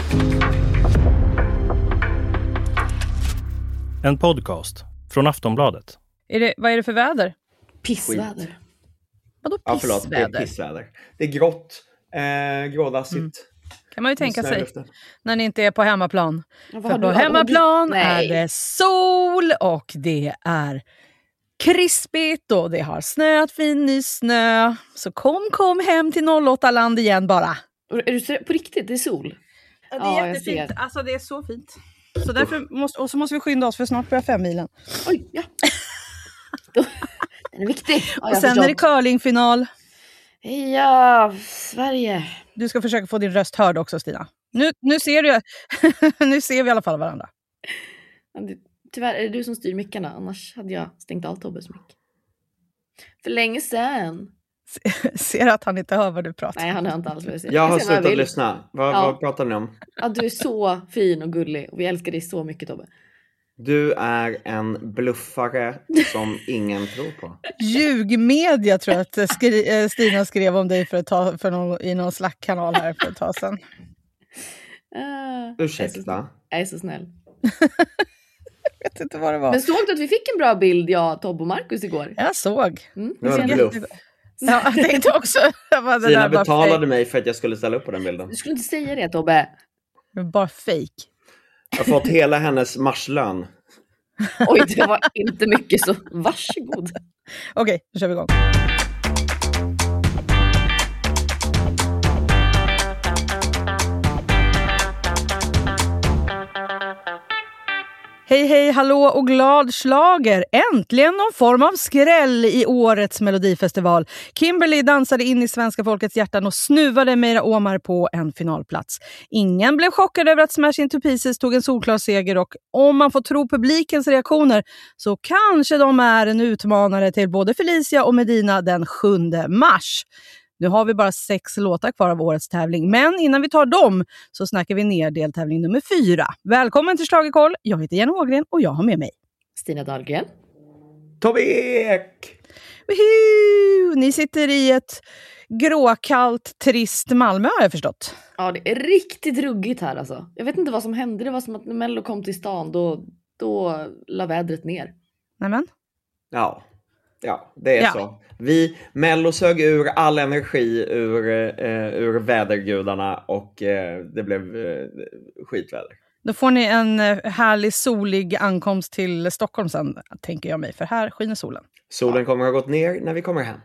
En podcast från Aftonbladet. Vad är det för väder? Pissväder. Vadå Ja, förlåt, pissväder? det är pissväder. Det är grått, grådassigt. Kan man ju tänka sig Snöluften. när ni inte är på hemmaplan. Ja, För på hemmaplan Nej. är det sol och det är krispigt och det har snöat fin ny snö. Så kom hem till 08-land igen bara. Är du på riktigt? Det är sol? Ja, det Ja, är jag jättefint. ser. Alltså det är så fint. Så därför måste vi skynda oss för snart börjar 5-milen. Oj, ja. Den är viktig. Ja, Och sen är det curlingfinal. Ja, Sverige. Du ska försöka få din röst hörd också, Stina. Nu ser du nu ser vi i alla fall varandra. Tyvärr är det du som styr mickarna. Annars hade jag stängt av Tobbes mick. För länge sedan. Ser att han inte hör vad du pratar. Nej, han hör inte alls vad jag säger. Jag har ser vad slutat vill. lyssna. Ja. Vad pratar ni om? Ja, du är så fin och gullig. Och vi älskar dig så mycket, Tobbe. Du är en bluffare som ingen tror på. Ljugmedia tror jag att Stina skrev om dig i någon Slack-kanal här för ett tag sedan. Ursäkta. Jag är så snäll. Jag vet inte vad det var. Men såg du att vi fick en bra bild, jag, Tobbe och Marcus igår? Jag såg. Det var en bluff. Ja, jag tänkte också. Det Stina där var betalade fake. mig för att jag skulle ställa upp på den bilden. Du skulle inte säga det, Tobbe. Det var bara fake. Jag har fått hela hennes marslön. Oj, det var inte mycket, så varsågod. Okej, nu kör vi igång. Hej, hallå och glad slager. Äntligen någon form av skräll i årets Melodifestival. Kimberly dansade in i svenska folkets hjärtan och snuvade Meira Omar på en finalplats. Ingen blev chockad över att Smash Into Pieces tog en solklar seger och om man får tro publikens reaktioner så kanske de är en utmanare till både Felicia och Medina den 7 mars. Nu har vi bara 6 låtar kvar av årets tävling. Men innan vi tar dem så snackar vi ner deltävling nummer 4. Välkommen till Schlagerkoll. Jag heter Jenny Ågren och jag har med mig Stina Dahlgren. Tobbe Ek! Woohoo! Ni sitter i ett gråkallt, trist Malmö har jag förstått. Ja, det är riktigt ruggigt här alltså. Jag vet inte vad som hände. Det var som att när Mello kom till stan, då la vädret ner. Nämen. Ja, det är så. Mello sög ur all energi ur vädergudarna och det blev skitväder. Då får ni en härlig solig ankomst till Stockholm sen, tänker jag mig. För här skiner solen. Solen kommer att ha gått ner när vi kommer hem.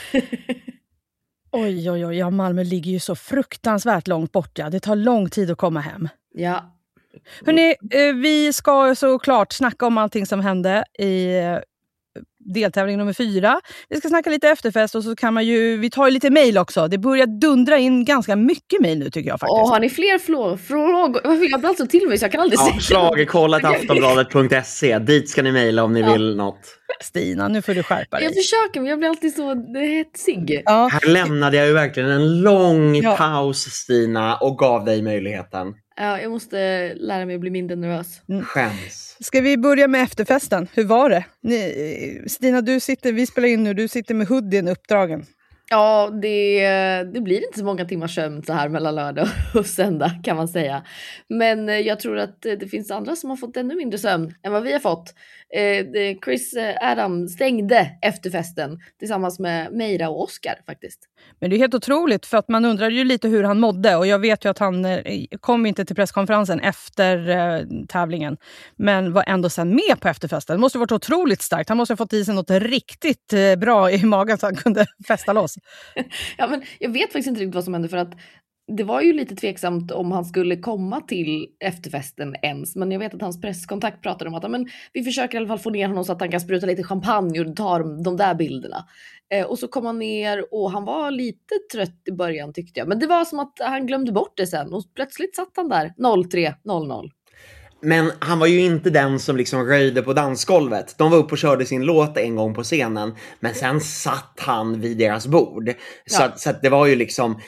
Oj, ja, Malmö ligger ju så fruktansvärt långt bort. Ja. Det tar lång tid att komma hem. Ja. Hörrni, vi ska såklart snacka om allting som hände i deltävling nummer 4. Vi ska snacka lite efterfest och så kan vi tar ju lite mejl också. Det börjar dundra in ganska mycket mejl nu tycker jag faktiskt. Har ni fler frågor? Jag blir alltså till mig så jag kan aldrig säga. Schlagerkollet.aftonbladet.se. Dit ska ni mejla om ni vill något. Stina, nu får du skärpa dig. Jag försöker, men jag blir alltid så hetsig. Ja. Här lämnade jag ju verkligen en lång paus, Stina, och gav dig möjligheten. Ja, jag måste lära mig att bli mindre nervös. Skäms. Ska vi börja med efterfesten? Hur var det? Stina, vi spelar in nu. Du sitter med hoodien uppdragen. Ja, det blir inte så många timmars sömn så här mellan lördag och söndag kan man säga. Men jag tror att det finns andra som har fått ännu mindre sömn än vad vi har fått. Chris Adam stängde efterfesten tillsammans med Meira och Oscar faktiskt. Men det är helt otroligt för att man undrar ju lite hur han mådde. Och jag vet ju att han kom inte till presskonferensen efter tävlingen. Men var ändå sen med på efterfesten. Det måste ha varit otroligt starkt. Han måste ha fått i sig något riktigt bra i magen så han kunde festa loss. Ja, men jag vet faktiskt inte riktigt vad som hände för att det var ju lite tveksamt om han skulle komma till efterfesten ens. Men jag vet att hans presskontakt pratade om att vi försöker i alla fall få ner honom så att han kan spruta lite champagne och ta de där bilderna. Och så kom han ner och han var lite trött i början tyckte jag. Men det var som att han glömde bort det sen och plötsligt satt han där 03:00. Men han var ju inte den som liksom röjde på dansgolvet. De var uppe och körde sin låt en gång på scenen. Men sen satt han vid deras bord. Så att det var ju liksom...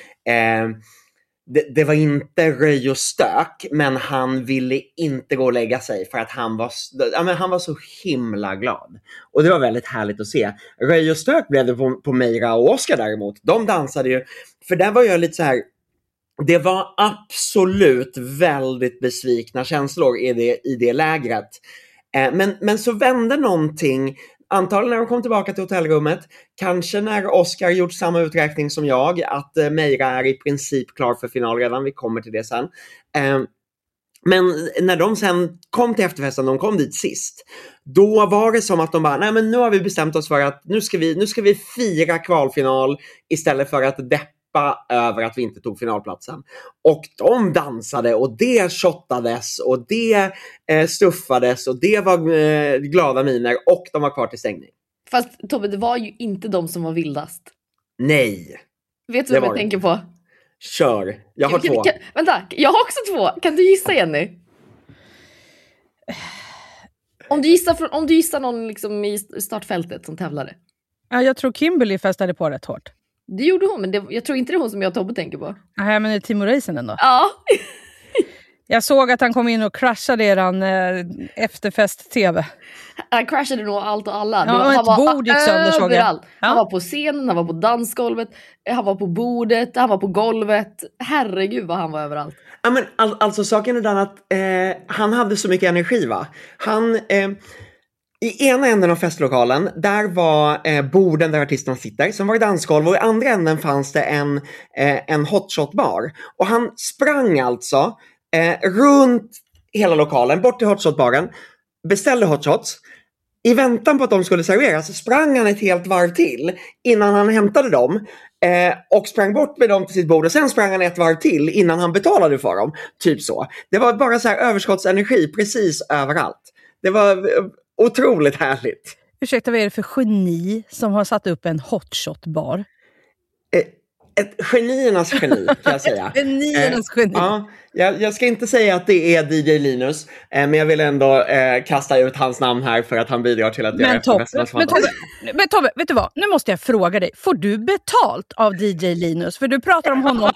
Det var inte röj och stök. Men han ville inte gå och lägga sig. För att han var så himla glad. Och det var väldigt härligt att se. Röj och stök blev det på Meira och Oscar däremot. De dansade ju... För där var jag lite så här... det var absolut väldigt besvikna känslor i det lägret. Men så vände någonting, antagligen när de kom tillbaka till hotellrummet, kanske när Oscar gjort samma uträkning som jag, att Meira är i princip klar för final redan, vi kommer till det sen. Men när de sen kom till efterfesten, de kom dit sist, då var det som att de bara, nej men nu har vi bestämt oss för att nu ska vi fira kvalfinal istället för att deppa över att vi inte tog finalplatsen. Och de dansade och det shottades och det stuffades och det var glada miner och de var kvar till stängning. Fast Tobbe, det var ju inte de som var vildast. Nej. Vet du vad jag tänker på? Kör, jag har två. Vänta, jag har också två. Kan du gissa, Jenny? Om du gissar någon liksom i startfältet som tävlade. Ja, jag tror Kimberly festade på rätt hårt. Det gjorde hon, men jag tror inte det är hon som jag och Tobbe tänker på. Nej, men det är Timo Räisänen då. Ja. Jag såg att han kom in och kraschade eran efterfest-tv. Han crashade nog allt och alla. Ja, han var bord gick sönder, såg jag. överallt. Ja. Han var på scenen, han var på dansgolvet, han var på bordet, han var på golvet. Herregud vad han var överallt. Ja, men alltså saken är den att han hade så mycket energi, va? Han... I ena änden av festlokalen, där var borden där artisterna sitter. Sen var det dansgolv och i andra änden fanns det en hotshotbar. Och han sprang alltså runt hela lokalen, bort till hotshotbaren, beställde hotshots. I väntan på att de skulle serveras så sprang han ett helt varv till innan han hämtade dem. Och sprang bort med dem till sitt bord och sen sprang han ett varv till innan han betalade för dem. Typ så. Det var bara så här överskottsenergi precis överallt. Det var... otroligt härligt. Ursäkta, vad är det för geni som har satt upp en hotshot-bar? Ett geniernas geni, kan jag säga. Geniernas geni. Ja, jag ska inte säga att det är DJ Linus, men jag vill ändå kasta ut hans namn här för att han bidrar till att göra efterfesternas fantasy. Men Tobbe, vet du vad? Nu måste jag fråga dig. Får du betalt av DJ Linus? För du pratar om honom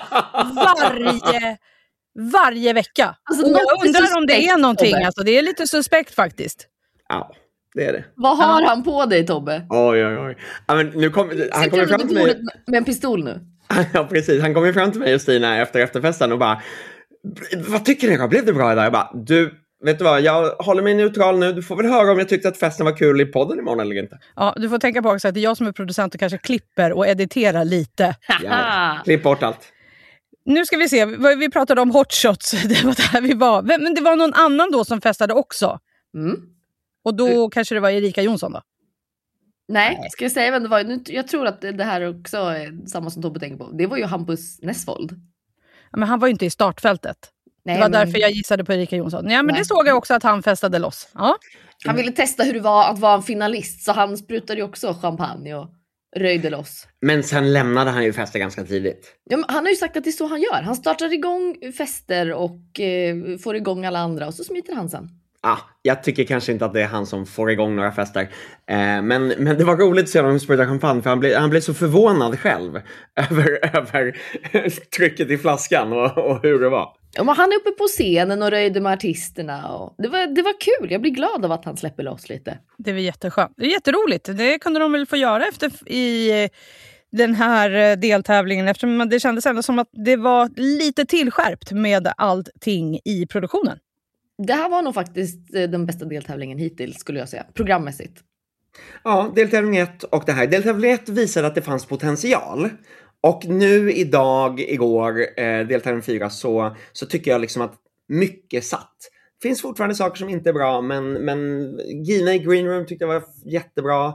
varje vecka. Alltså, jag undrar om det är någonting. Alltså, det är lite suspekt faktiskt. Ja, det är det. Vad har han på dig, Tobbe? Oj. Ja, men nu han kommer fram till mig med en pistol nu. Ja, precis. Han kommer fram till mig och Stina efter efterfesten och bara, vad tycker ni då? Blev det bra idag? Jag bara, du, vet du vad? Jag håller mig neutral nu. Du får väl höra om jag tyckte att festen var kul i podden imorgon eller inte. Ja, du får tänka på också att det är jag som är producent och kanske klipper och editerar lite. Ja, klipp bort allt. Nu ska vi se, vi pratade om hotshots. Det var där vi var. Men det var någon annan då som festade också. Mm. Och då kanske det var Erika Jonsson då? Nej, ska jag säga vem det var? Jag tror att det här också är samma som Tobbe tänker på. Det var ju Hampus Nessvold. Ja, men han var ju inte i startfältet. Nej, det var därför jag gissade på Erika Jonsson. Ja, men det såg jag också att han festade loss. Ja. Han ville testa hur det var att vara en finalist. Så han sprutade ju också champagne och röjde loss. Men sen lämnade han ju fester ganska tidigt. Ja, men han har ju sagt att det är så han gör. Han startar igång fester och får igång alla andra. Och så smiter han sen. Jag tycker kanske inte att det är han som får igång några fester. Men det var roligt att se honom spruta champagne. För han blev så förvånad själv över trycket i flaskan och hur det var. Ja, men han är uppe på scenen och röjde med artisterna. Och det var kul. Jag blir glad av att han släpper loss lite. Det var jätteskönt. Det är jätteroligt. Det kunde de väl få göra i den här deltävlingen. Eftersom det kändes ändå som att det var lite tillskärpt med allting i produktionen. Det här var nog faktiskt den bästa deltävlingen hittills, skulle jag säga. Programmässigt. Ja, deltävling 1 och det här. Deltävling 1 visade att det fanns potential. Och nu igår, deltävling 4, så tycker jag liksom att mycket satt. Det finns fortfarande saker som inte är bra, men Gina i Green Room tyckte jag var jättebra.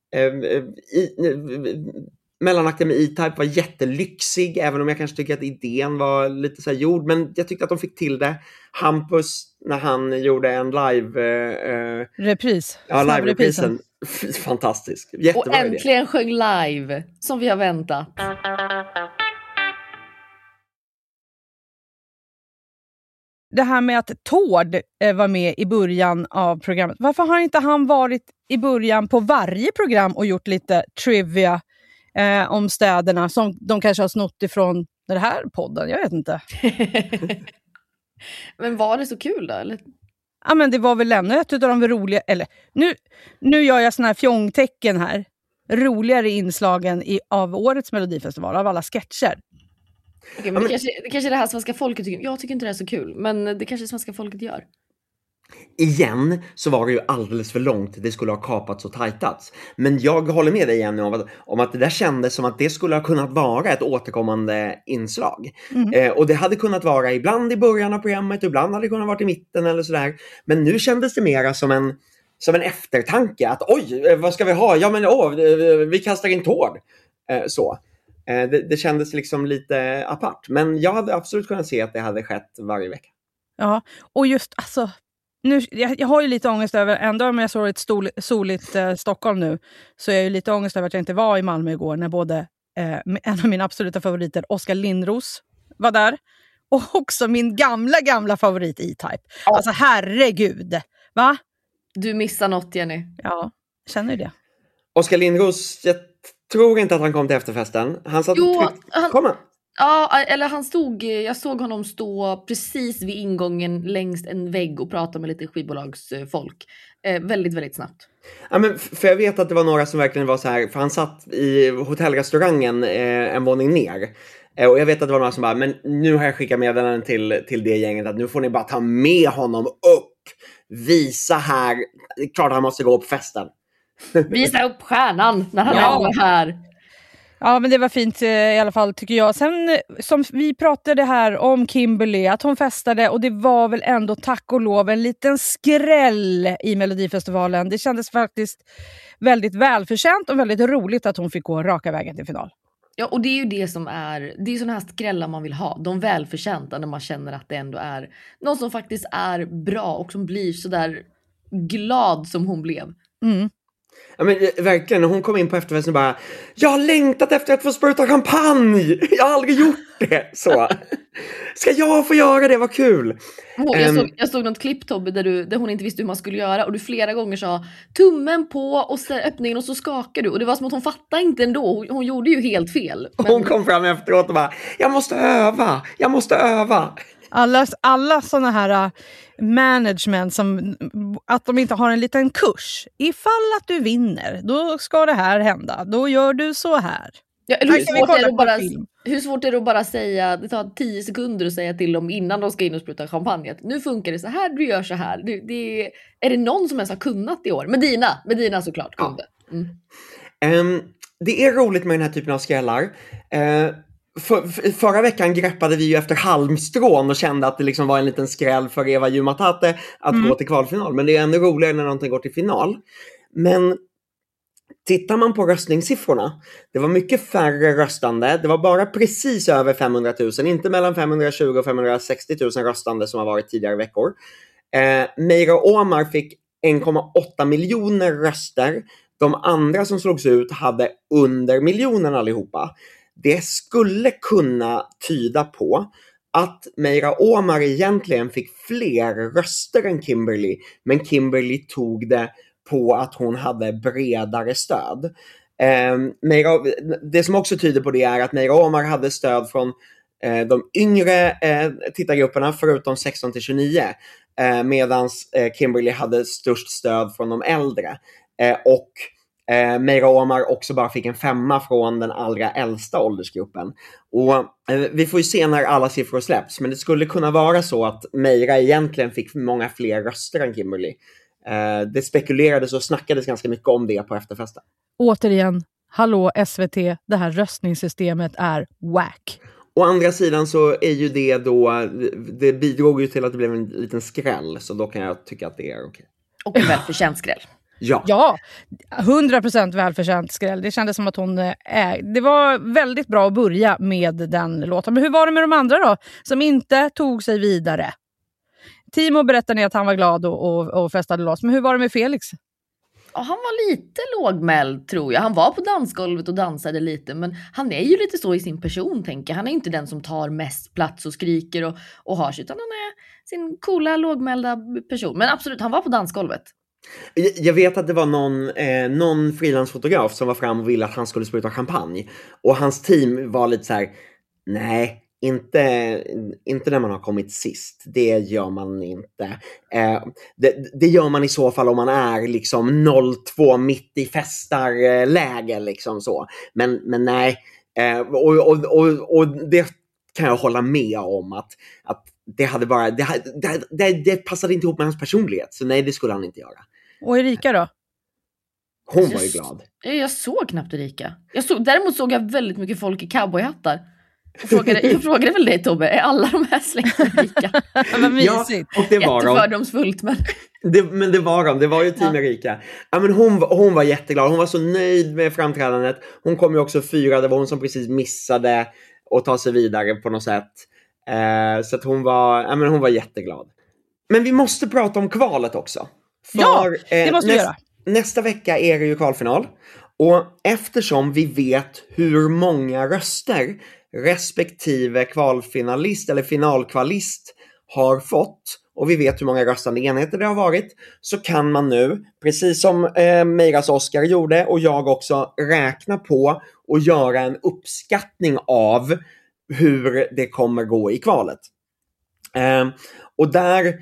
Mellanakten med E-Type var jättelyxig, även om jag kanske tycker att idén var lite så här gjord, men jag tyckte att de fick till det. Hampus, när han gjorde en live... repris. Ja, live-reprisen. Fantastisk. Jättebra och äntligen idé. Sjöng live, som vi har väntat. Det här med att Tord var med i början av programmet. Varför har inte han varit i början på varje program och gjort lite trivia om städerna som de kanske har snott ifrån den här podden? Jag vet inte. Men var det så kul då? Eller? Ja, men det var väl ändå ett av de roliga... Eller, nu gör jag såna här fjongtecken här. Roligare inslagen av årets Melodifestival, av alla sketcher. Okej, men det kanske är det här svenska folket tycker. Jag tycker inte det är så kul, men det kanske svenska folket gör. Igen så var det ju alldeles för långt. Det skulle ha kapats och tajtats. Men jag håller med dig igen om att det där kändes som att det skulle ha kunnat vara ett återkommande inslag. Och det hade kunnat vara ibland i början av programmet, ibland hade det kunnat vara i mitten eller sådär. Men nu kändes det mera som en eftertanke. Att oj, vad ska vi ha? Ja men vi kastar in Tord. Så. Det kändes liksom lite apart. Men jag hade absolut kunnat se att det hade skett varje vecka. Ja, och just alltså... Nu, jag har ju lite ångest över, ändå om jag såg ett soligt Stockholm nu, så är jag ju lite ångest över att jag inte var i Malmö igår när både en av mina absoluta favoriter, Oskar Lindros, var där. Och också min gamla favorit E-Type. Ja. Alltså herregud, va? Du missar något, Jenny. Ja, känner du det? Oskar Lindros, jag tror inte att han kom till efterfesten. Han satt kom han? Ja, eller jag såg honom stå precis vid ingången längs en vägg och prata med lite skivbolagsfolk. Väldigt, väldigt snabbt. Ja, men för jag vet att det var några som verkligen var så här, för han satt i hotellrestaurangen en våning ner. Och jag vet att det var några som bara, men nu har jag skickat meddelanden till det gänget att nu får ni bara ta med honom upp. Visa här, klart han måste gå på festen. Visa upp stjärnan när han är här. Ja, men det var fint i alla fall tycker jag. Sen som vi pratade här om Kimberly, att hon festade, och det var väl ändå tack och lov en liten skräll i Melodifestivalen. Det kändes faktiskt väldigt välförtjänt och väldigt roligt att hon fick gå raka vägen till final. Ja, och det är ju det som det är såna här skrällar man vill ha. De välförtjänta, när man känner att det ändå är någon som faktiskt är bra och som blir så där glad som hon blev. Mm. Ja, men verkligen, när hon kom in på efterfesten och bara, jag har längtat efter att få spruta champagne. Jag har aldrig gjort det. Så. Ska jag få göra det? Vad kul. Jag såg något klipp, Tobbe, där hon inte visste hur man skulle göra. Och du flera gånger sa tummen på och så öppningen och så skakar du. Och det var som att hon fattade inte ändå. Hon gjorde ju helt fel. Men... Hon kom fram efteråt och bara, jag måste öva. Alla såna här management som att de inte har en liten kurs. Ifall att du vinner, då ska det här hända. Då gör du så här. Ja, eller hur svårt är det att bara säga, det tar 10 sekunder att säga till dem innan de ska in och spruta champagne. Nu funkar det så här, du gör så här. Är det någon som ens har kunnat i år? Medina såklart kunde. Det är roligt med den här typen av skrällar. Förra veckan greppade vi ju efter halmstrån och kände att det liksom var en liten skräll för Eva Jumatate att gå till kvalfinal. Men det är ännu roligare när någonting går till final. Men tittar man på röstningssiffrorna, det var mycket färre röstande. Det var bara precis över 500 000, inte mellan 520 och 560 000 röstande som har varit tidigare veckor. Meira Omar fick 1,8 miljoner röster. De andra som slogs ut hade under miljonen allihopa. Det skulle kunna tyda på att Meira Omar egentligen fick fler röster än Kimberly. Men Kimberly tog det på att hon hade bredare stöd. Det som också tyder på det är att Meira Omar hade stöd från de yngre tittargrupperna förutom 16-29. Medan Kimberly hade störst stöd från de äldre. Och Meira Omar också bara fick en 5 från den allra äldsta åldersgruppen. Och vi får ju se när alla siffror släpps, men det skulle kunna vara så att Meira egentligen fick många fler röster än Kimberly. Det spekulerades och snackades ganska mycket om det på efterfesten. Återigen, hallå SVT, det här röstningssystemet är whack. Å andra sidan så är ju det då, det bidrog ju till att det blev en liten skräll, så då kan jag tycka att det är okej. Och en välförtjänt skräll. Ja, 100% välförtjänt skräll. Det kändes som att hon det var väldigt bra att börja med den låten. Men hur var det med de andra då? Som inte tog sig vidare? Timo berättade att han var glad och festade loss. Men hur var det med Felix? Ja, han var lite lågmäld tror jag. Han var på dansgolvet och dansade lite. Men han är ju lite så i sin person, tänker jag. Han är inte den som tar mest plats och skriker och har sig. Utan han är sin coola, lågmälda person. Men absolut, han var på dansgolvet. Jag vet att det var någon frilansfotograf som var fram och ville att han skulle spruta champagne. Och hans team var lite så här: nej, inte när man har kommit sist. Det gör man inte. Det gör man i så fall om man är liksom 02 mitt i festarläge liksom så. Men nej. Och det kan jag hålla med om att det hade bara, det passade inte ihop med hans personlighet. Så nej, det skulle han inte göra. Och Erika då? Hon var ju glad. Jag såg knappt Erika. Däremot såg jag väldigt mycket folk i cowboyhattar. Jag frågade väl dig, Tobbe, är alla de här släkten Erika? Vad mysigt. Ja, och det var jättefördomsfullt, men... Men det var de. Det var ju team Erika. Ja, men hon var jätteglad. Hon var så nöjd med framträdandet. Hon kom ju också 4. Det var hon som precis missade att ta sig vidare på något sätt. Så att hon var jätteglad. Men vi måste prata om kvalet också. För, det måste vi göra. Nästa vecka är det ju kvalfinal. Och eftersom vi vet hur många röster respektive kvalfinalist eller finalkvalist har fått, och vi vet hur många röstande enheter det har varit, så kan man nu, precis som Meiras Oscar gjorde och jag också, räkna på och göra en uppskattning av hur det kommer gå i kvalet. Och där,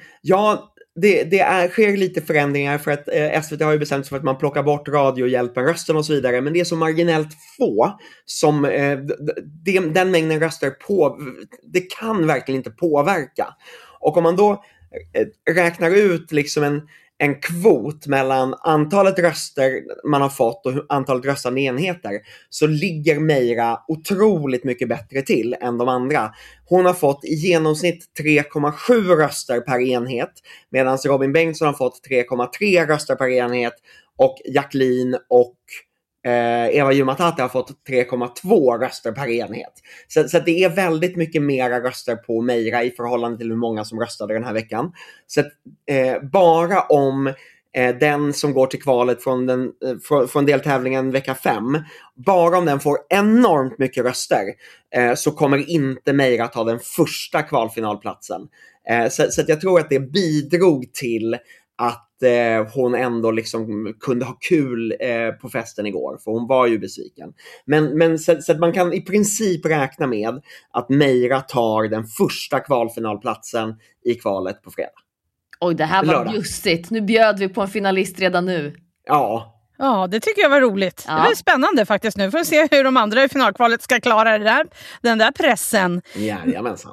sker lite förändringar för att SVT har ju bestämt sig för att man plockar bort radiohjälpen-rösten och så vidare, men det är så marginellt få som den mängden röster det kan verkligen inte påverka. Och om man då räknar ut liksom en kvot mellan antalet röster man har fått och antalet röstande enheter, så ligger Meira otroligt mycket bättre till än de andra. Hon har fått i genomsnitt 3,7 röster per enhet, medan Robin Bengtsson har fått 3,3 röster per enhet och Jacqueline och Eva Jumatata har fått 3,2 röster per enhet. Så det är väldigt mycket mera röster på Meira i förhållande till hur många som röstade den här veckan. Så bara om den som går till kvalet från deltävlingen vecka 5, bara om den får enormt mycket röster, så kommer inte Meira ta den första kvalfinalplatsen. Så att jag tror att det bidrog till att hon ändå liksom kunde ha kul på festen igår, för hon var ju besviken. Men så att man kan i princip räkna med att Meira tar den första kvalfinalplatsen i kvalet på fredag. Oj, det här var bjussigt. Nu bjöd vi på en finalist redan nu. Ja, det tycker jag var roligt. Ja. Det var spännande faktiskt nu. Får vi se hur de andra i finalkvalet ska klara den där pressen. Jajamensan.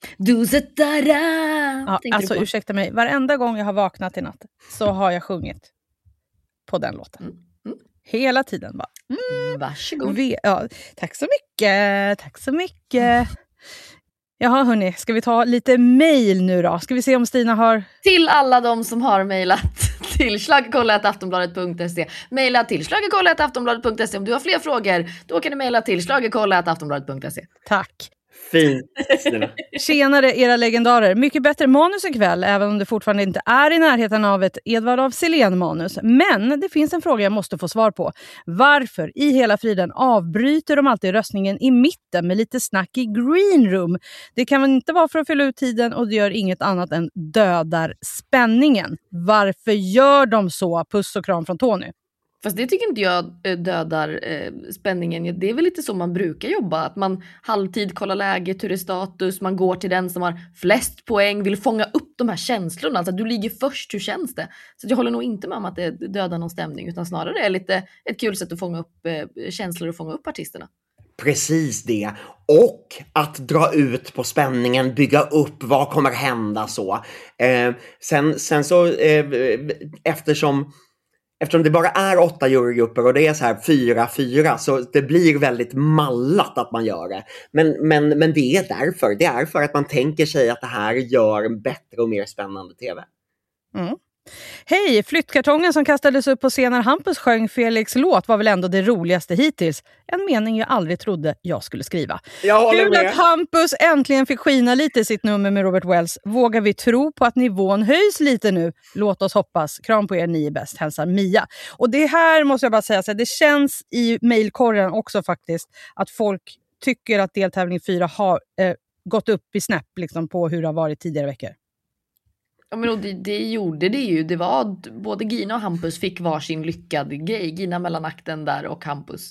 Alltså ursäkta mig, varenda gång jag har vaknat i natt så har jag sjungit på den låten. Hela tiden bara. Varsågod. Tack så mycket. Jaha hörni, ska vi ta lite mejl nu då? Ska vi se om Stina har... Till alla de som har mejlat till schlagerkolla@aftonbladet.se. Mejla till schlagerkolla@aftonbladet.se. Om du har fler frågor, då kan du mejla till schlagerkolla@aftonbladet.se. Tack. Fint. Tjenare era legendarer. Mycket bättre manus ikväll, även om det fortfarande inte är i närheten av ett Edvard af Sillén-manus. Men det finns en fråga jag måste få svar på. Varför i hela friden avbryter de alltid röstningen i mitten med lite snack i green room? Det kan väl inte vara för att fylla ut tiden, och det gör inget annat än dödar spänningen. Varför gör de så? Puss och kram från Tony. Fast det tycker inte jag dödar spänningen. Det är väl lite så man brukar jobba. Att man halvtid kollar läget, hur är status. Man går till den som har flest poäng. Vill fånga upp de här känslorna. Alltså du ligger först, hur känns det? Så jag håller nog inte med om att det dödar någon stämning. Utan snarare är det lite ett kul sätt att fånga upp känslor och fånga upp artisterna. Precis det. Och att dra ut på spänningen, bygga upp vad kommer hända så. Sen så eftersom det bara är 8 jurygrupper och det är så här 4-4, så det blir väldigt mallat att man gör det. Men det är därför. Det är för att man tänker sig att det här gör en bättre och mer spännande tv. Hej, flyttkartongen som kastades upp på scen när Hampus sjöng Felix låt var väl ändå det roligaste hittills. En mening jag aldrig trodde jag skulle skriva. Kul att Hampus äntligen fick skina lite i sitt nummer med Robert Wells. Vågar vi tro på att nivån höjs lite nu? Låt oss hoppas. Kram på er, ni är bäst. Hälsar Mia. Och det här måste jag bara säga, så det känns i mejlkorgen också faktiskt att folk tycker att deltävling 4 har gått upp i snäpp liksom, på hur det har varit tidigare veckor. Ja, men det gjorde det ju. Det var både Gina och Hampus fick varsin lyckad grej. Gina mellan akten där och Hampus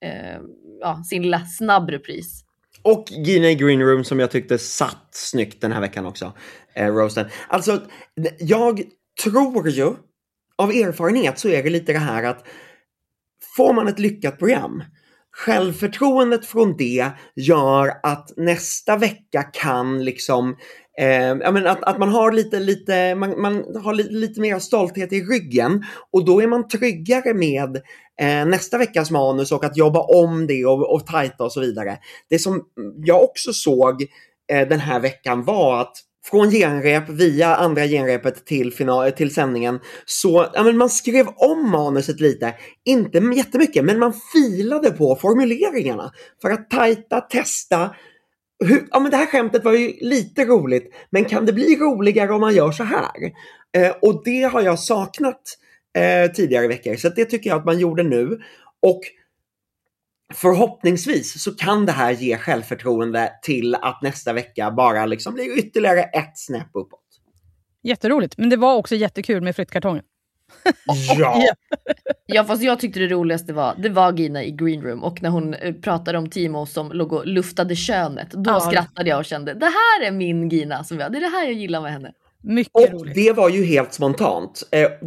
sin lilla snabbrepris. Och Gina i Green Room som jag tyckte satt snyggt den här veckan också. Roasten. Alltså, jag tror ju av erfarenhet så är det lite det här att får man ett lyckat program, självförtroendet från det gör att nästa vecka kan liksom att man har man har lite mer stolthet i ryggen, och då är man tryggare med nästa veckas manus och att jobba om det och tajta och så vidare. Det som jag också såg den här veckan var att från genrep via andra genrepet till sändningen, så man skrev om manuset lite, inte jättemycket, men man filade på formuleringarna för att tajta, testa. Men det här skämtet var ju lite roligt, men kan det bli roligare om man gör så här? Och det har jag saknat tidigare veckor, så det tycker jag att man gjorde nu, och förhoppningsvis så kan det här ge självförtroende till att nästa vecka bara liksom blir ytterligare ett snäpp uppåt. Jätteroligt, men det var också jättekul med flyttkartongen. Ja. Ja, fast jag tyckte det roligaste var Gina i Green Room, och när hon pratade om Timo som låg och luftade könet, då skrattade jag och kände, det här är min Gina, det är det här jag gillar med henne. Mycket och roligt. Det var ju helt spontant.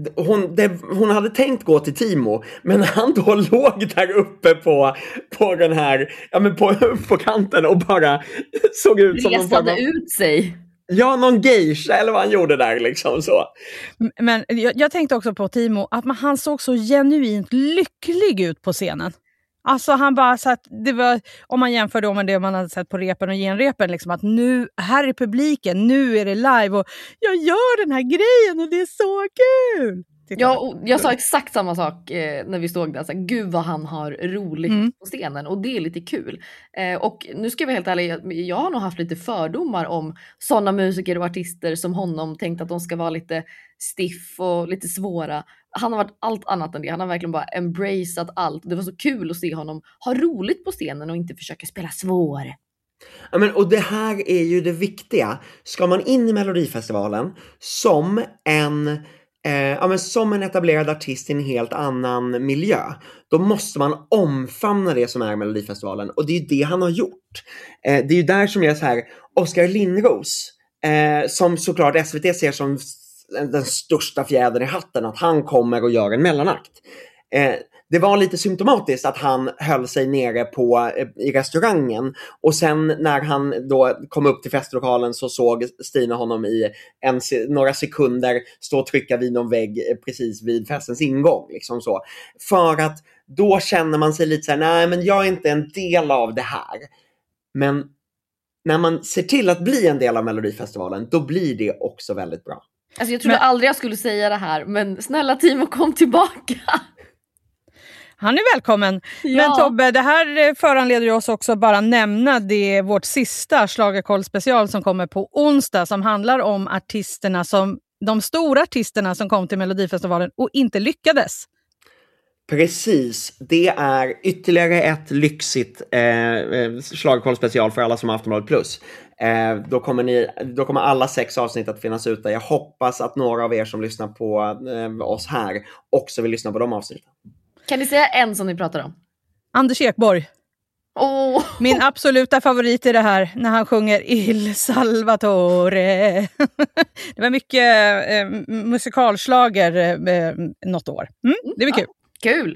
Hon hade tänkt gå till Timo, men han då låg där uppe på den här, på kanten och bara såg ut som någon ut sig. Ja, någon geisha eller vad han gjorde där liksom så. Men jag tänkte också på Timo, att han såg så genuint lycklig ut på scenen. Alltså han bara så att det var, om man jämför då med det man hade sett på repen och genrepen, liksom att nu, här är publiken, nu är det live och jag gör den här grejen och det är så kul. Ja, och jag sa exakt samma sak när vi såg det. Alltså, gud vad han har roligt på scenen, och det är lite kul. Och nu ska vi helt ärligt, jag har nog haft lite fördomar om sådana musiker och artister som honom, tänkt att de ska vara lite stiff och lite svåra. Han har varit allt annat än det. Han har verkligen bara embraceat allt. Det var så kul att se honom ha roligt på scenen och inte försöka spela svår. Ja, men, och det här är ju det viktiga. Ska man in i Melodifestivalen som som en etablerad artist i en helt annan miljö, då måste man omfamna det som är Melodifestivalen, och det är ju det han har gjort. Det är ju där som jag är så här, Oskar Lindros, som såklart SVT ser som den största fjädern i hatten, att han kommer och gör en mellanakt. Det var lite symptomatiskt att han höll sig nere i restaurangen, och sen när han då kom upp till festlokalen så såg Stina honom i några sekunder stå och trycka vid någon vägg precis vid festens ingång liksom så. För att då känner man sig lite så här, nej men jag är inte en del av det här. Men när man ser till att bli en del av Melodifestivalen, då blir det också väldigt bra. Alltså jag trodde aldrig jag skulle säga det här, men snälla Timo, kom tillbaka. Han är välkommen. Ja. Men Tobbe, det här föranleder oss också bara nämna det, vårt sista Schlagerkoll special som kommer på onsdag, som handlar om de stora artisterna som kom till Melodifestivalen och inte lyckades. Precis, det är ytterligare ett lyxigt Schlagerkoll special för alla som har Aftonbladet Plus. Då kommer alla 6 avsnitt att finnas ute. Jag hoppas att några av er som lyssnar på oss här också vill lyssna på de avsnitten. Kan ni säga en som ni pratar om? Anders Ekborg. Min absoluta favorit i det här, när han sjunger Il Salvatore. Det var mycket musikalslager något år. Det var kul. Kul!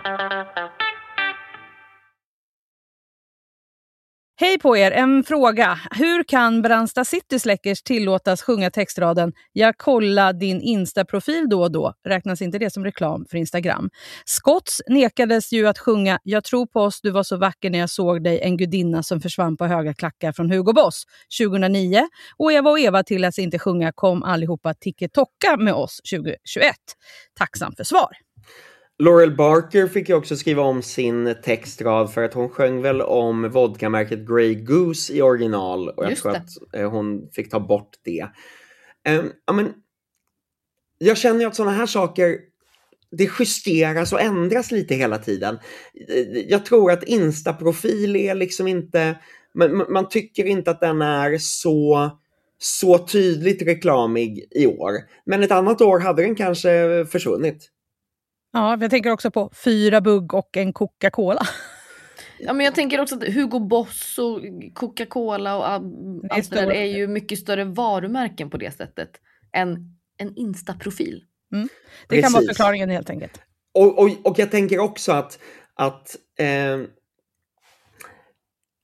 Hej på er, en fråga. Hur kan Brandsta City Släckers tillåtas sjunga textraden "Jag kolla din Insta-profil då och då"? Räknas inte det som reklam för Instagram? Scotts nekades ju att sjunga "Jag tror på oss, du var så vacker när jag såg dig, en gudinna som försvann på höga klackar" från Hugo Boss 2009. Och Eva tilläts inte sjunga "Kom allihopa TikToka med oss" 2021. Tacksam för svar. Laurel Barker fick ju också skriva om sin textrad, för att hon sjöng väl om vodkamärket Grey Goose i original, och jag tror att hon fick ta bort det. Jag känner ju att sådana här saker, det justeras och ändras lite hela tiden. Jag tror att Insta-profil är liksom inte, man tycker inte att den är så tydligt reklamig i år. Men ett annat år hade den kanske försvunnit. Ja, jag tänker också på 4 bugg och en Coca-Cola. Ja, men jag tänker också att Hugo Boss och Coca-Cola och allt det där är ju mycket större varumärken på det sättet än en Insta-profil. Det kan vara förklaringen helt enkelt. Och jag tänker också att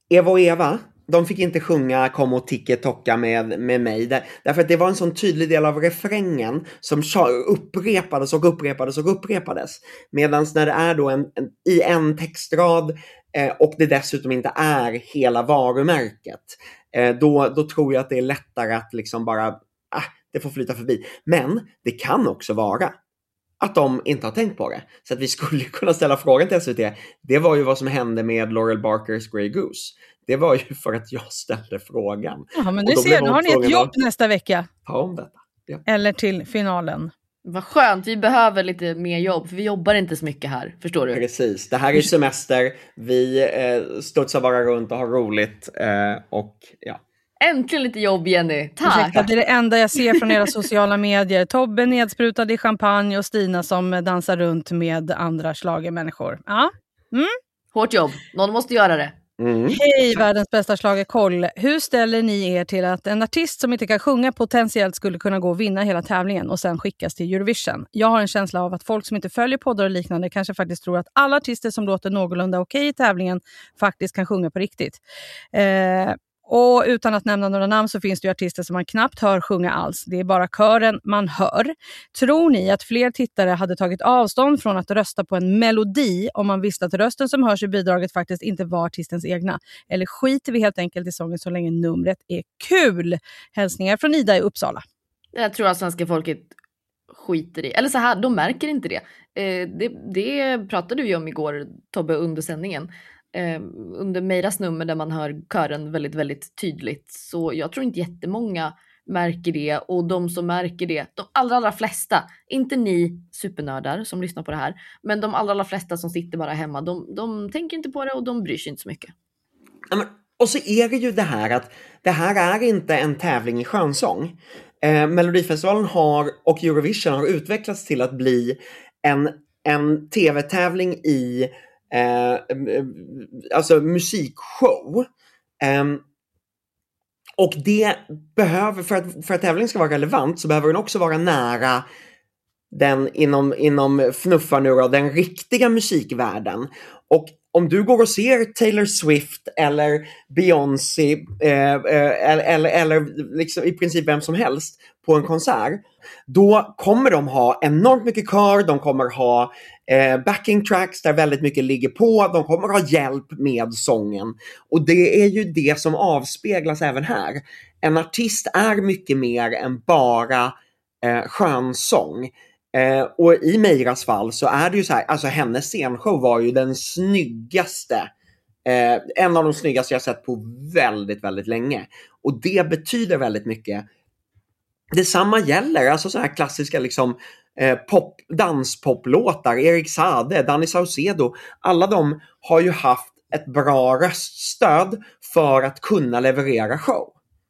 Eva och Eva, de fick inte sjunga Kom och Tike-Tokka med mig. Därför att det var en sån tydlig del av refrängen som upprepades och upprepades och upprepades. Medan när det är då i en textrad och det dessutom inte är hela varumärket, då tror jag att det är lättare att liksom bara, det får flyta förbi. Men det kan också vara att de inte har tänkt på det. Så att vi skulle kunna ställa frågan till SVT. Det var ju vad som hände med Laurel Barkers Grey Goose. Det var ju för att jag ställde frågan. Ja, men du ser, nu har ni ett jobb nästa vecka. Ta om detta. Ja. Eller till finalen. Vad skönt, vi behöver lite mer jobb. För vi jobbar inte så mycket här, förstår du? Precis, det här är semester. Vi studsar bara runt och har roligt. Och ja. Äntligen lite jobb, Jenny. Tack! Ursäkta, det är det enda jag ser från era sociala medier. Tobbe nedsprutad i champagne och Stina som dansar runt med andra schlagermänniskor. Ja. Hårt jobb, någon måste göra det. Hej världens bästa schlagerkoll. Hur ställer ni er till att en artist som inte kan sjunga potentiellt skulle kunna gå och vinna hela tävlingen och sen skickas till Eurovision? Jag har en känsla av att folk som inte följer poddar och liknande kanske faktiskt tror att alla artister som låter någorlunda okej i tävlingen faktiskt kan sjunga på riktigt. Och utan att nämna några namn så finns det ju artister som man knappt hör sjunga alls. Det är bara kören man hör. Tror ni att fler tittare hade tagit avstånd från att rösta på en melodi om man visste att rösten som hörs i bidraget faktiskt inte var artistens egna? Eller skiter vi helt enkelt i sången så länge numret är kul? Hälsningar från Ida i Uppsala. Jag tror att svenska folket skiter i. Eller så här, de märker inte det. Det pratade vi om igår, Tobbe, under sändningen. Under Meiras nummer där man hör kören väldigt, väldigt tydligt. Så jag tror inte jättemånga märker det. Och de som märker det, de allra flesta, inte ni supernördar som lyssnar på det här, men de allra flesta som sitter bara hemma, de tänker inte på det och de bryr sig inte så mycket. Ja, men, och så är det ju det här att det här är inte en tävling i skönsång. Melodifestivalen och Eurovision har utvecklats till att bli en tv-tävling i alltså musikshow. Och det behöver, för att tävlingen ska vara relevant så behöver den också vara nära den inom fnuffar nu då, den riktiga musikvärlden. Och om du går och ser Taylor Swift eller Beyoncé eller liksom i princip vem som helst på en konsert, då kommer de ha enormt mycket kör, de kommer ha backing tracks där väldigt mycket ligger på, de kommer ha hjälp med sången. Och det är ju det som avspeglas även här. En artist är mycket mer än bara skönsång. Och i Meiras fall så är det ju så här, alltså hennes scenshow var ju den snyggaste, en av de snyggaste jag sett på väldigt, väldigt länge. Och det betyder väldigt mycket. Detsamma gäller, alltså så här klassiska liksom danspoplåtar, Erik Saade, Danny Saucedo, alla de har ju haft ett bra röststöd för att kunna leverera show.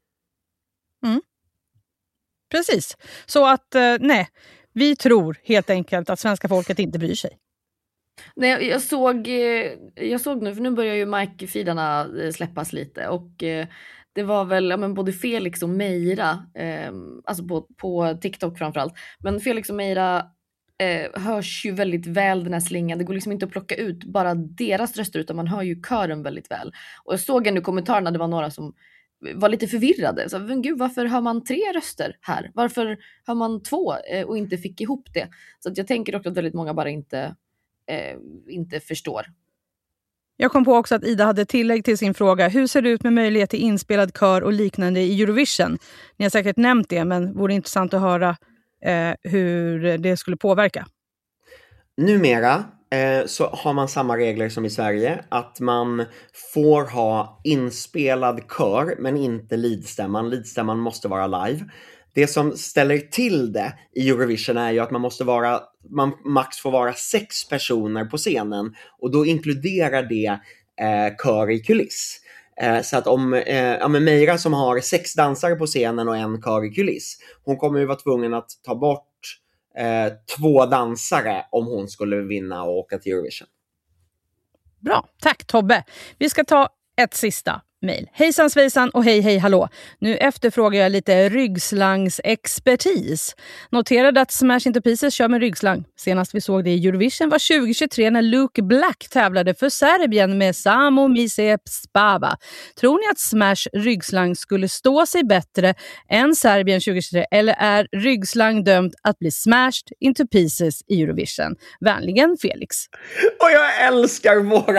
Precis, så att nej, vi tror helt enkelt att svenska folket inte bryr sig. Nej, jag såg nu, för nu börjar ju Mike-feedarna släppas lite och det var väl både Felix och Meira, alltså på TikTok framförallt, men Felix och Meira hörs ju väldigt väl, den här slingan. Det går liksom inte att plocka ut bara deras röster utan man hör ju kören väldigt väl. Och jag såg nu i kommentarerna, det var några som var lite förvirrade. Så, men gud, varför hör man 3 röster här? Varför hör man 2 och inte fick ihop det? Så att jag tänker också att väldigt många bara inte förstår. Jag kom på också att Ida hade tillägg till sin fråga. Hur ser det ut med möjlighet till inspelad kör och liknande i Eurovision? Ni har säkert nämnt det, men vore intressant att höra hur det skulle påverka. Numera så har man samma regler som i Sverige. Att man får ha inspelad kör men inte leadstämman. Leadstämman måste vara live. Det som ställer till det i Eurovision är ju att man max får vara 6 personer på scenen. Och då inkluderar det kör i kuliss. Så att om Meira som har 6 dansare på scenen och en kör i kuliss, hon kommer ju vara tvungen att ta bort 2 dansare om hon skulle vinna och åka till Eurovision. Bra, tack Tobbe. Vi ska ta ett sista. Mail. Hejsan svejsan och hej hallå. Nu efterfrågar jag lite ryggslangsexpertis. Noterade att Smash Into Pieces kör med ryggslang. Senast vi såg det i Eurovision var 2023 när Luke Black tävlade för Serbien med Samo Mise Spava. Tror ni att Smash ryggslang skulle stå sig bättre än Serbien 2023 eller är ryggslang dömt att bli smashed into pieces i Eurovision? Vänligen Felix. Och jag älskar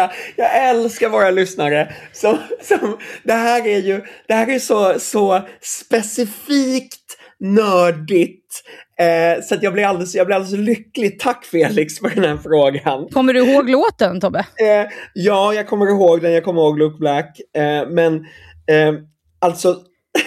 våra lyssnare som det här är så specifikt nördigt så att jag blir alldeles lycklig. Tack Felix för den här frågan. Kommer du ihåg låten, Tobbe? Ja, jag kommer ihåg den. Jag kommer ihåg Luke Black. Men alltså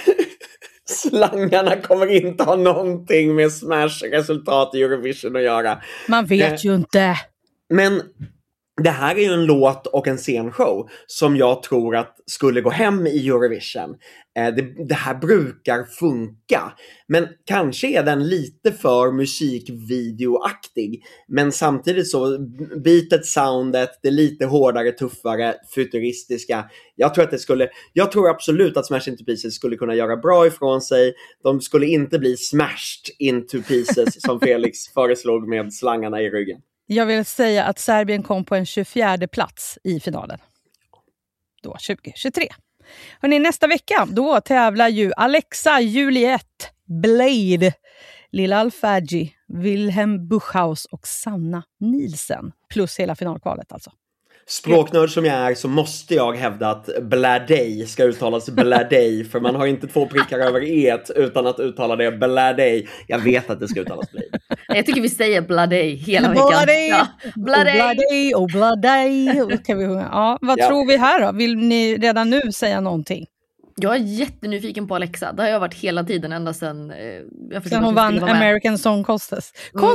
slangarna kommer inte ha någonting med Smash resultat i Eurovision att göra. Man vet ju inte. Men det här är ju en låt och en scenshow som jag tror att skulle gå hem i Eurovision. Det här brukar funka. Men kanske är den lite för musikvideoaktig. Men samtidigt så beatet, soundet, det lite hårdare, tuffare, futuristiska. Jag tror absolut att Smash Into Pieces skulle kunna göra bra ifrån sig. De skulle inte bli smashed into pieces som Felix föreslog med slangarna i ryggen. Jag vill säga att Serbien kom på en 24:e plats i finalen. Då 2023. Hörrni, nästa vecka då tävlar ju Alexa, Juliette, Blade, Lilla Alfagi, Wilhelm Buchhaus och Sanna Nielsen. Plus hela finalkvalet alltså. Språknörd som jag är så måste jag hävda att Bladej ska uttalas Bladej. För man har inte 2 prickar över et utan att uttala det Bladej. Jag vet att det ska uttalas Blade. Jag tycker vi säger Bladej hela veckan. Bladej och Bladej. Ja, vad tror vi här då? Vill ni redan nu säga någonting? Jag är jättenyfiken på Alexa. Det har jag varit hela tiden ända sedan sen hon vann American Song Contest.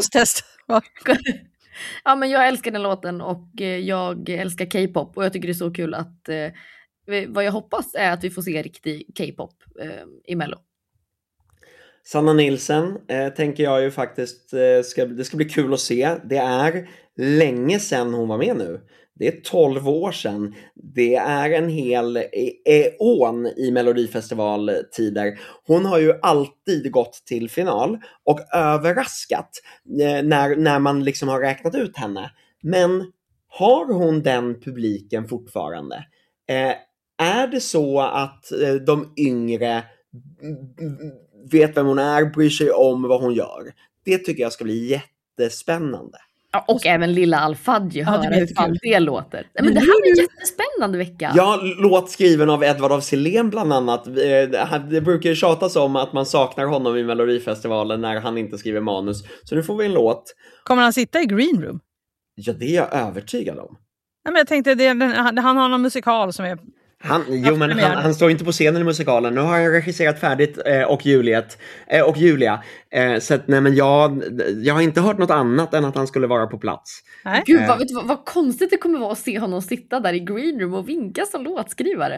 Ja, men jag älskar den låten och jag älskar K-pop och jag tycker det är så kul att vad jag hoppas är att vi får se riktig K-pop i Mello. Sanna Nielsen tänker jag ju faktiskt det ska bli kul att se. Det är länge sedan hon var med nu. Det är 12 år sedan. Det är en hel eon i Melodifestivaltider. Hon har ju alltid gått till final och överraskat när man liksom har räknat ut henne. Men har hon den publiken fortfarande? Är det så att de yngre vet vem hon är, bryr sig om vad hon gör? Det tycker jag ska bli jättespännande. Ja, och även Lilla Alfagi höra hur fan det låter. Men det här blir en jättespännande vecka. Ja, låt skriven av Edvard af Sillén bland annat. Det brukar ju tjatas om att man saknar honom i Melodifestivalen när han inte skriver manus. Så nu får vi en låt. Kommer han sitta i green room? Ja, det är jag övertygad om. Nej, men jag tänkte, han har någon musikal som är... Han står inte på scenen i musikalen. Nu har jag regisserat färdigt och Julia. Så att, nej, men jag har inte hört något annat än att han skulle vara på plats. Nej. Gud, vad konstigt det kommer vara att se honom sitta där i green room och vinka som låtskrivare.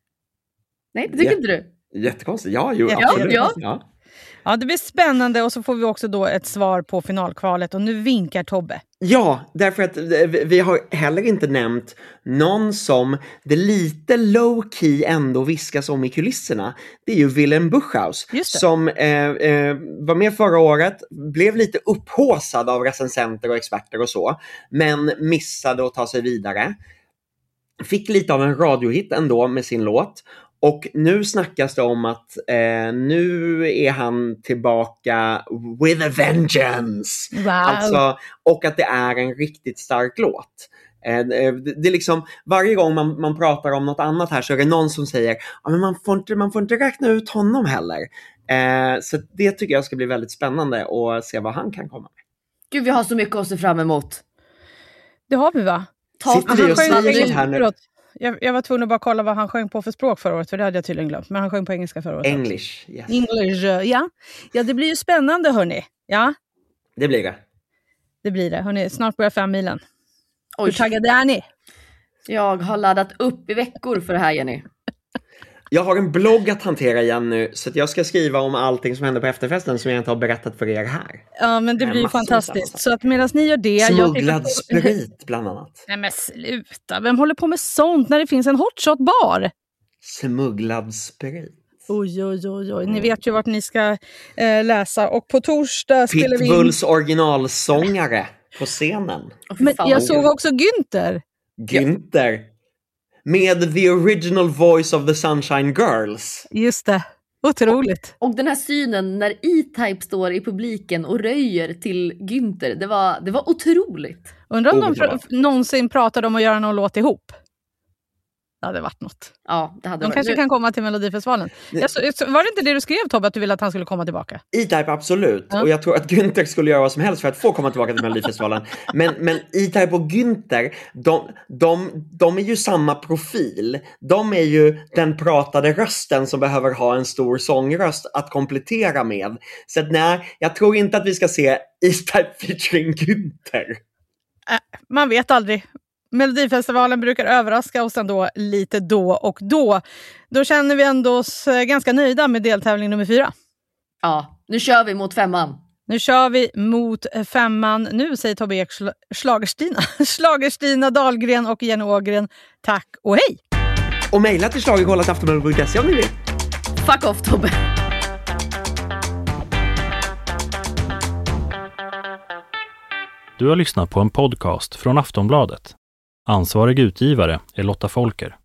Nej, det tycker inte du? Jättekonstigt. Absolut. Ja, det blir spännande och så får vi också då ett svar på finalkvalet och nu vinkar Tobbe. Ja, därför att vi har heller inte nämnt någon som det lite low-key ändå viskas om i kulisserna. Det är ju Wilhelm Buchhaus som var med förra året, blev lite upphåsad av recensenter och experter och så, men missade att ta sig vidare. Fick lite av en radiohit ändå med sin låt. Och nu snackas det om att nu är han tillbaka with a vengeance. Wow. Alltså, och att det är en riktigt stark låt. Det är liksom, varje gång man pratar om något annat här så är det någon som säger men man får inte räkna ut honom heller. Så det tycker jag ska bli väldigt spännande att se vad han kan komma med. Gud, vi har så mycket att se fram emot. Det har vi, va? Sitter vi och säger så här nu? Jag var tvungen att bara kolla vad han sjöng på för språk förra året, för det hade jag tydligen glömt. Men han sjöng på engelska förra året. English, yes. English, ja. Ja, det blir ju spännande, hörni. Ja. Det blir det. Det blir det. Hörni, snart börjar 5 milen. Oj. Hur taggade är ni? Jag har laddat upp i veckor för det här, Jenny. Jag har en blogg att hantera igen nu, så att jag ska skriva om allting som händer på efterfesten som jag inte har berättat för er här. Ja, men det blir ju fantastiskt. Så att medan ni gör det... Smugglad sprit, bland annat. Nej, men sluta. Vem håller på med sånt när det finns en hotshot-bar? smugglad sprit. Oj. Ni vet ju vart ni ska läsa. Och på torsdag spelar vi in... Pitbulls originalsångare på scenen. Men jag såg också Günther. Günther. Med the original voice of the Sunshine Girls. Just det. Otroligt. Och den här synen när E-Type står i publiken och röjer till Günther, det var otroligt. Undrar om de någonsin pratade om att göra någon låt ihop. Det hade varit något. Ja, det hade de varit. Kanske kan komma till Melodifestivalen. Var det inte det du skrev, Tobbe, att du ville att han skulle komma tillbaka? E-Type, absolut. Ja. Och jag tror att Günther skulle göra vad som helst för att få komma tillbaka till Melodifestivalen. men E-Type och Günther, de är ju samma profil. De är ju den pratade rösten som behöver ha en stor sångröst att komplettera med. Så att, nej, jag tror inte att vi ska se E-Type featuring Günther. Man vet aldrig. Melodifestivalen brukar överraska oss ändå lite då och då. Då känner vi ändå oss ganska nöjda med deltävling nummer 4. Ja, nu kör vi mot 5:an. Nu kör vi mot 5:an. Nu säger Tobbe Ek Schlagerstina Dahlgren och Jenny Ågren. Tack och hej! Och mejla till schlagerkoll@aftonbladet.se om ni vill. Fuck off, Tobbe! Du har lyssnat på en podcast från Aftonbladet. Ansvarig utgivare är Lotta Folker.